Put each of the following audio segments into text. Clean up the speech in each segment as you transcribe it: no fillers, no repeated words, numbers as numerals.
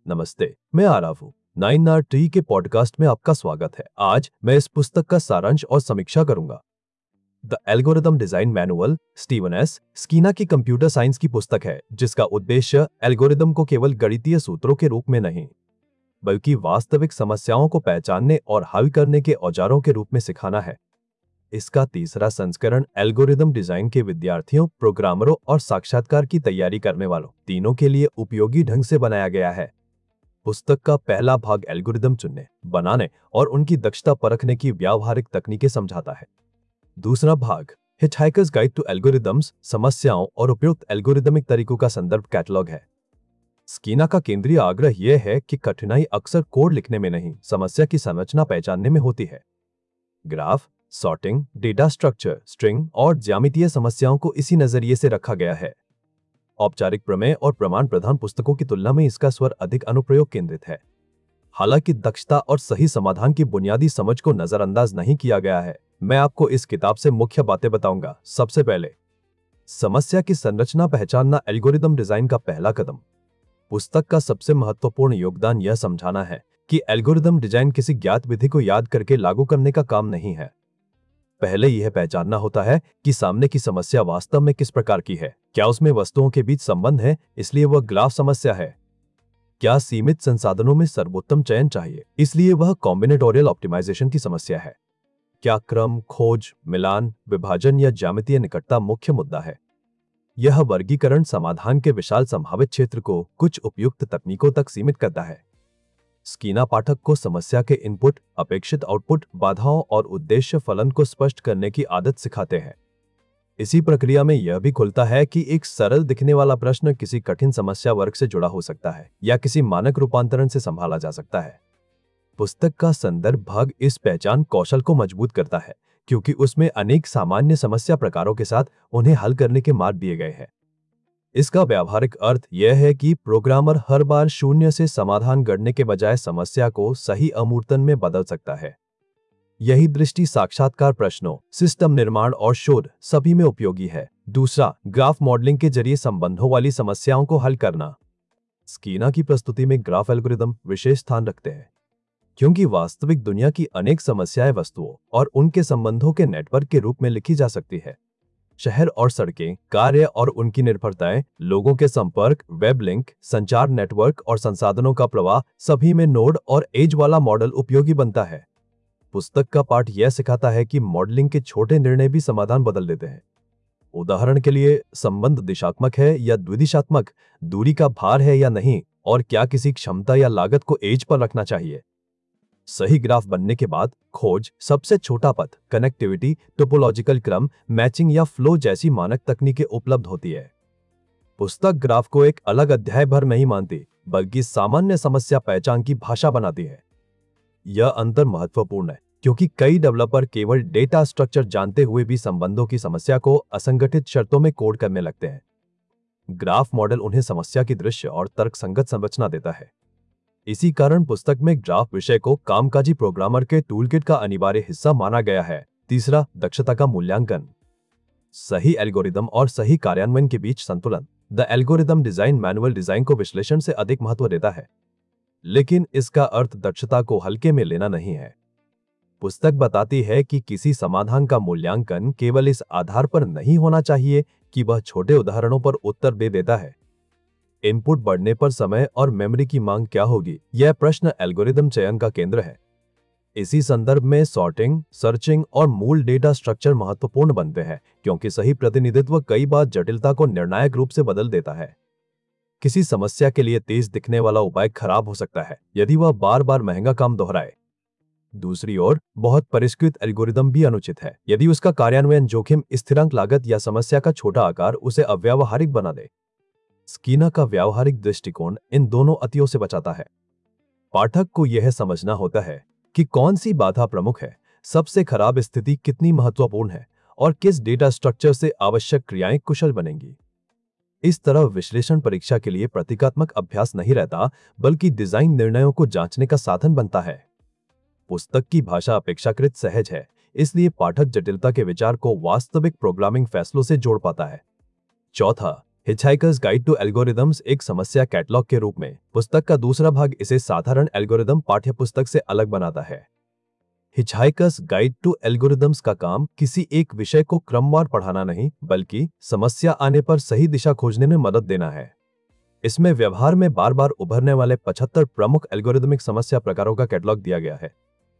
नमस्ते, मैं आरव हूँ। 9RT के पॉडकास्ट में आपका स्वागत है। आज मैं इस पुस्तक का सारांश और समीक्षा करूंगा। The algorithm design manual Steven S Skiena की कंप्यूटर साइंस की पुस्तक है, जिसका उद्देश्य एल्गोरिदम को केवल गणितीय सूत्रों के रूप में नहीं, बल्कि वास्तविक समस्याओं को पहचानने और हल करने के औजारों के रूप में सिखाना है। इसका तीसरा संस्करण एल्गोरिदम डिजाइन के विद्यार्थियों, प्रोग्रामरों और साक्षात्कार की तैयारी करने वालों तीनों के लिए उपयोगी ढंग से बनाया गया है। पुस्तक का पहला भाग एल्गोरिदम चुनने, बनाने और उनकी दक्षता परखने की व्यावहारिक तकनीकें समझाता है। दूसरा भाग हिचहाइकर्स गाइड टू एल्गोरिदम्स समस्याओं और उपयुक्त एल्गोरिदमिक तरीकों का संदर्भ कैटलॉग है। स्कीना का केंद्रीय आग्रह यह है कि कठिनाई अक्सर कोड लिखने में नहीं, समस्या की संरचना पहचानने में होती है। Graph, sorting, data structure, string और ज्यामितीय समस्याओं को इसी नजरिए से रखा गया है। औपचारिक प्रमेय और प्रमाण प्रधान पुस्तकों की तुलना में इसका स्वर अधिक अनुप्रयोग केंद्रित है। हालांकि दक्षता और सही समाधान की बुनियादी समझ को नजरअंदाज नहीं किया गया है। मैं आपको इस किताब से मुख्य बातें बताऊंगा। सबसे पहले, समस्या की संरचना पहचानना एल्गोरिदम डिजाइन का पहला कदम। पुस्तक का सबसे महत्वपूर्ण योगदान यह समझाना है कि एल्गोरिदम डिजाइन किसी ज्ञात विधि को याद करके लागू करने का काम नहीं है। पहले यह पहचानना होता है कि सामने की समस्या वास्तव में किस प्रकार की है। क्या उसमें वस्तुओं के बीच संबंध है, इसलिए वह ग्राफ समस्या है? क्या सीमित संसाधनों में सर्वोत्तम चयन चाहिए, इसलिए वह कॉम्बिनेटोरियल ऑप्टिमाइजेशन की समस्या है? क्या क्रम, खोज, मिलान, विभाजन या ज्यामितीय निकटता मुख्य मुद्दा है? यह वर्गीकरण समाधान के विशाल संभावित क्षेत्र को कुछ उपयुक्त तकनीकों तक सीमित करता है। स्कीना पाठक को समस्या के इनपुट, अपेक्षित आउटपुट, बाधाओं और उद्देश्य फलन को स्पष्ट करने की आदत सिखाते हैं। इसी प्रक्रिया में यह भी खुलता है कि एक सरल दिखने वाला प्रश्न किसी कठिन समस्या वर्ग से जुड़ा हो सकता है या किसी मानक रूपांतरण से संभाला जा सकता है। पुस्तक का संदर्भ भाग इस पहचान कौशल को मजबूत करता है, क्योंकि उसमें अनेक सामान्य समस्या प्रकारों के साथ उन्हें हल करने के मार्ग दिए गए हैं। इसका व्यावहारिक अर्थ यह है कि प्रोग्रामर हर बार शून्य से समाधान गढ़ने के बजाय समस्या को सही अमूर्तन में बदल सकता है। यही दृष्टि साक्षात्कार प्रश्नों, सिस्टम निर्माण और शोध सभी में उपयोगी है। दूसरा, ग्राफ मॉडलिंग के जरिए संबंधों वाली समस्याओं को हल करना। स्कीना की प्रस्तुति में ग्राफ एल्गोरिदम विशेष स्थान रखते हैं, क्योंकि वास्तविक दुनिया की अनेक समस्याएं वस्तुओं और उनके संबंधों के नेटवर्क के रूप में लिखी जा सकती है। शहर और सड़कें, कार्य और उनकी निर्भरताएं, लोगों के संपर्क, वेब लिंक, संचार नेटवर्क और संसाधनों का प्रवाह, सभी में नोड और एज वाला मॉडल उपयोगी बनता है। पुस्तक का पाठ यह सिखाता है कि मॉडलिंग के छोटे निर्णय भी समाधान बदल देते हैं। उदाहरण के लिए, संबंध दिशात्मक है या द्विदिशात्मक, दूरी का भार है या नहीं, और क्या किसी क्षमता या लागत को एज पर रखना चाहिए। सही ग्राफ बनने के बाद खोज, सबसे छोटा पथ, कनेक्टिविटी, टोपोलॉजिकल क्रम, मैचिंग या फ्लो जैसी मानक तकनीकें उपलब्ध होती है। पुस्तक ग्राफ को एक अलग अध्याय भर नहीं मानती, बल्कि सामान्य समस्या पहचान की भाषा बनाती है। यह अंतर महत्वपूर्ण है, क्योंकि कई डेवलपर केवल डेटा स्ट्रक्चर जानते हुए भी संबंधों की समस्या को असंगठित शर्तों में कोड करने लगते हैं। ग्राफ मॉडल उन्हें समस्या की दृश्य और तर्कसंगत संरचना देता है। इसी कारण पुस्तक में ग्राफ विषय को कामकाजी प्रोग्रामर के टूलकिट का अनिवार्य हिस्सा माना गया है। तीसरा, दक्षता का मूल्यांकन। सही एल्गोरिदम और सही कार्यान्वयन के बीच संतुलन। The algorithm design manual design को विश्लेषण से अधिक महत्व देता है, लेकिन इसका अर्थ दक्षता को हल्के में लेना नहीं है। पुस्तक बताती है कि किसी समाधान का मूल्यांकन केवल इस आधार पर नहीं होना चाहिए कि वह छोटे उदाहरणों पर उत्तर दे देता है। इनपुट बढ़ने पर समय और मेमोरी की मांग क्या होगी, यह प्रश्न एल्गोरिदम चयन का केंद्र है। इसी संदर्भ में सॉर्टिंग, सर्चिंग और मूल डेटा स्ट्रक्चर महत्वपूर्ण बनते हैं, क्योंकि सही प्रतिनिधित्व कई बार जटिलता को निर्णायक रूप से बदल देता है। किसी समस्या के लिए तेज दिखने वाला उपाय खराब हो सकता है यदि वह बार बार महंगा काम दोहराए। दूसरी ओर, बहुत परिष्कृत एल्गोरिदम भी अनुचित है यदि उसका कार्यान्वयन जोखिम, स्थिरांक लागत या समस्या का छोटा आकार उसे अव्यावहारिक बना दे। स्कीना का व्यावहारिक दृष्टिकोण इन दोनों अतियों से बचाता है। पाठक को यह समझना होता है कि कौन सी बाधा प्रमुख है, सबसे खराब स्थिति कितनी महत्वपूर्ण है और किस डेटा स्ट्रक्चर से आवश्यक क्रियाएं कुशल बनेंगी। इस तरह विश्लेषण परीक्षा के लिए प्रतीकात्मक अभ्यास नहीं रहता, बल्कि डिजाइन निर्णयों को जांचने का साधन बनता है। पुस्तक की भाषा अपेक्षाकृत सहज है, इसलिए पाठक जटिलता के विचार को वास्तविक प्रोग्रामिंग फैसलों से जोड़ पाता है। चौथा, हिचहाइकर्स गाइड टू एल्गोरिदम्स एक समस्या कैटलॉग के रूप में पुस्तक का दूसरा भाग इसे साधारण एल्गोरिदम पाठ्यपुस्तक से अलग बनाता है। हिचहाइकर्स गाइड टू एल्गोरिदम्स का काम किसी एक विषय को क्रमवार पढ़ाना नहीं, बल्कि समस्या आने पर सही दिशा खोजने में मदद देना है। इसमें व्यवहार में बार बार उभरने वाले 75 प्रमुख एल्गोरिदमिक समस्या प्रकारों का कैटलॉग दिया गया है।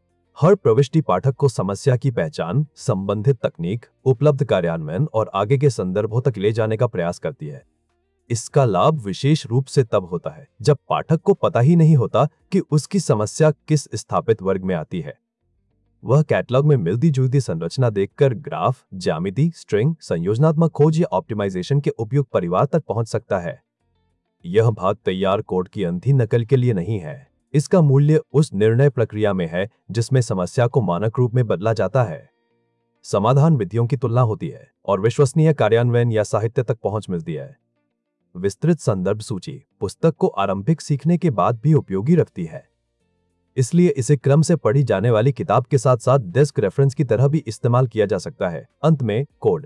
हर प्रविष्टि पाठक को समस्या की पहचान, संबंधित तकनीक, उपलब्ध कार्यान्वयन और आगे के संदर्भों तक ले जाने का प्रयास करती है। इसका लाभ विशेष रूप से तब होता है जब पाठक को पता ही नहीं होता कि उसकी समस्या किस स्थापित वर्ग में आती है। वह कैटलॉग में मिलती जुलती संरचना देखकर ग्राफ, ज्यामिति, स्ट्रिंग, संयोजनात्मक खोज या ऑप्टिमाइजेशन के उपयुक्त परिवार तक पहुंच सकता है। यह भाग तैयार कोड की अंधी नकल के लिए नहीं है। इसका मूल्य उस निर्णय प्रक्रिया में है जिसमें समस्या को मानक रूप में बदला जाता है, समाधान विधियों की तुलना होती है और विश्वसनीय कार्यान्वयन या साहित्य तक पहुंच मिलती है। विस्तृत संदर्भ सूची पुस्तक को आरंभिक सीखने के बाद भी उपयोगी रखती है, इसलिए इसे क्रम से पढ़ी जाने वाली किताब के साथ साथ डेस्क रेफरेंस की तरह भी इस्तेमाल किया जा सकता है। अंत में कोड,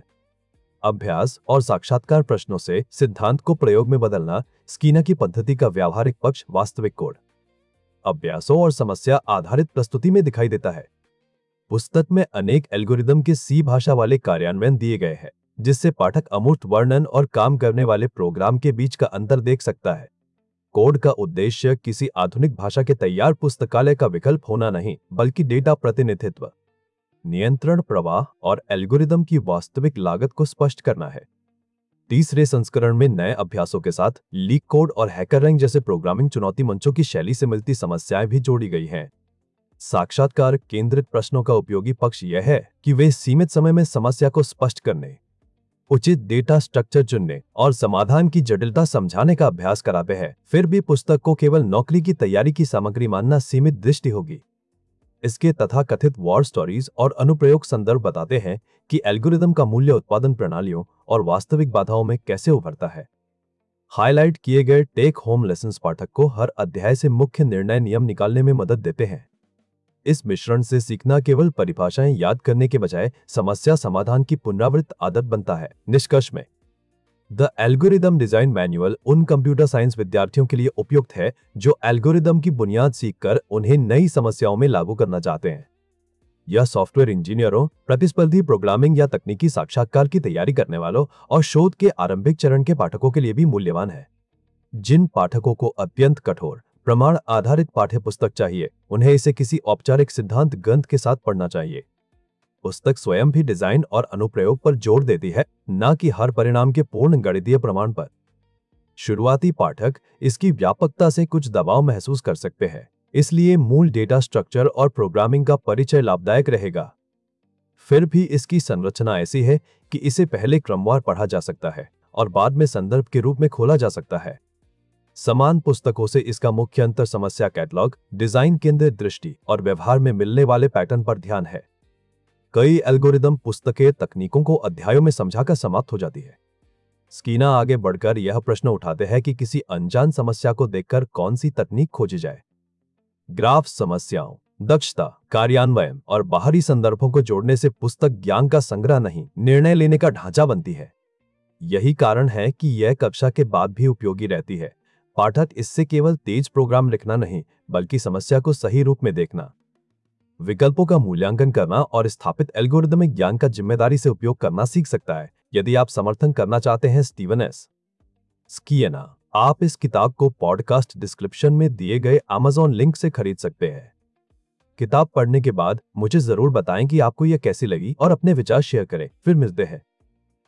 अभ्यास और साक्षात्कार प्रश्नों से सिद्धांत को प्रयोग में बदलना स्कीना की पद्धति का व्यावहारिक पक्ष वास्तविक कोड, अभ्यासों और समस्या आधारित प्रस्तुति में दिखाई देता है। पुस्तक में अनेक एल्गोरिदम के सी भाषा वाले कार्यान्वयन दिए गए हैं, जिससे पाठक अमूर्त वर्णन और काम करने वाले प्रोग्राम के बीच का अंतर देख सकता है। कोड का उद्देश्य किसी आधुनिक भाषा के तैयार पुस्तकालय का विकल्प होना नहीं, बल्कि डेटा प्रतिनिधित्व, नियंत्रण प्रवाह और एल्गोरिदम की वास्तविक लागत को स्पष्ट करना है। तीसरे संस्करण में नए अभ्यासों के साथ लीक कोड और हैकररैंक जैसे प्रोग्रामिंग चुनौती मंचों की शैली से मिलती समस्याएं भी जोड़ी गई हैं। साक्षात्कार केंद्रित प्रश्नों का उपयोगी पक्ष यह है कि वे सीमित समय में समस्या को स्पष्ट करने, उचित डेटा स्ट्रक्चर चुनने और समाधान की जटिलता समझाने का अभ्यास कराते हैं। फिर भी पुस्तक को केवल नौकरी की तैयारी की सामग्री मानना सीमित दृष्टि होगी। इसके तथाकथित वॉर स्टोरीज और अनुप्रयोग संदर्भ बताते हैं कि एल्गोरिदम का मूल्य उत्पादन प्रणालियों और वास्तविक बाधाओं में कैसे उभरता है। हाईलाइट किए गए टेक होम लेसन्स पाठक को हर अध्याय से मुख्य निर्णय नियम निकालने में मदद देते हैं। इस मिश्रण से सीखना केवल परिभाषाएं याद करने के बजाय समस्या समाधान की पुनरावृत्त आदत बनता है। निष्कर्ष में, द एल्गोरिदम डिजाइन मैनुअल उन कंप्यूटर साइंस विद्यार्थियों के लिए उपयुक्त है जो एल्गोरिदम की बुनियाद सीखकर उन्हें नई समस्याओं में लागू करना चाहते हैं। यह सॉफ्टवेयर इंजीनियरों, प्रतिस्पर्धी प्रोग्रामिंग या तकनीकी साक्षात्कार की तैयारी करने वालों और शोध के आरंभिक चरण के पाठकों के लिए भी मूल्यवान है। जिन पाठकों को अत्यंत कठोर प्रमाण आधारित पाठ्यपुस्तक चाहिए, उन्हें इसे किसी औपचारिक सिद्धांत ग्रंथ के साथ पढ़ना चाहिए। पुस्तक स्वयं भी डिजाइन और अनुप्रयोग पर जोर देती है, न कि हर परिणाम के पूर्ण गणितीय प्रमाण पर। शुरुआती पाठक इसकी व्यापकता से कुछ दबाव महसूस कर सकते हैं, इसलिए मूल डेटा स्ट्रक्चर और प्रोग्रामिंग का परिचय लाभदायक रहेगा। फिर भी इसकी संरचना ऐसी है कि इसे पहले क्रमवार पढ़ा जा सकता है और बाद में संदर्भ के रूप में खोला जा सकता है। समान पुस्तकों से इसका मुख्य अंतर समस्या कैटलॉग, डिजाइन केंद्रित दृष्टि और व्यवहार में मिलने वाले पैटर्न पर ध्यान है। कई एल्गोरिदम पुस्तकें तकनीकों को अध्यायों में समझाकर समाप्त हो जाती है। स्कीना आगे बढ़कर यह प्रश्न उठाते हैं कि किसी अनजान समस्या को देखकर कौन सी तकनीक खोजी जाए। ग्राफ समस्याओं, दक्षता, कार्यान्वयन और बाहरी संदर्भों को जोड़ने से पुस्तक ज्ञान का संग्रह नहीं, निर्णय लेने का ढांचा बनती है। यही कारण है कि यह कक्षा के बाद भी उपयोगी रहती है। पाठक इससे केवल तेज प्रोग्राम लिखना नहीं, बल्कि समस्या को सही रूप में देखना, विकल्पों का मूल्यांकन करना और स्थापित एल्गोरिदमिक ज्ञान का जिम्मेदारी से उपयोग करना सीख सकता है। यदि आप समर्थन करना चाहते हैं स्टीवन एस. स्कीना, आप इस किताब को पॉडकास्ट डिस्क्रिप्शन में दिए गए Amazon लिंक से खरीद सकते हैं। किताब पढ़ने के बाद मुझे जरूर बताएं कि आपको यह कैसी लगी और अपने विचार शेयर करें। फिर मिलते हैं।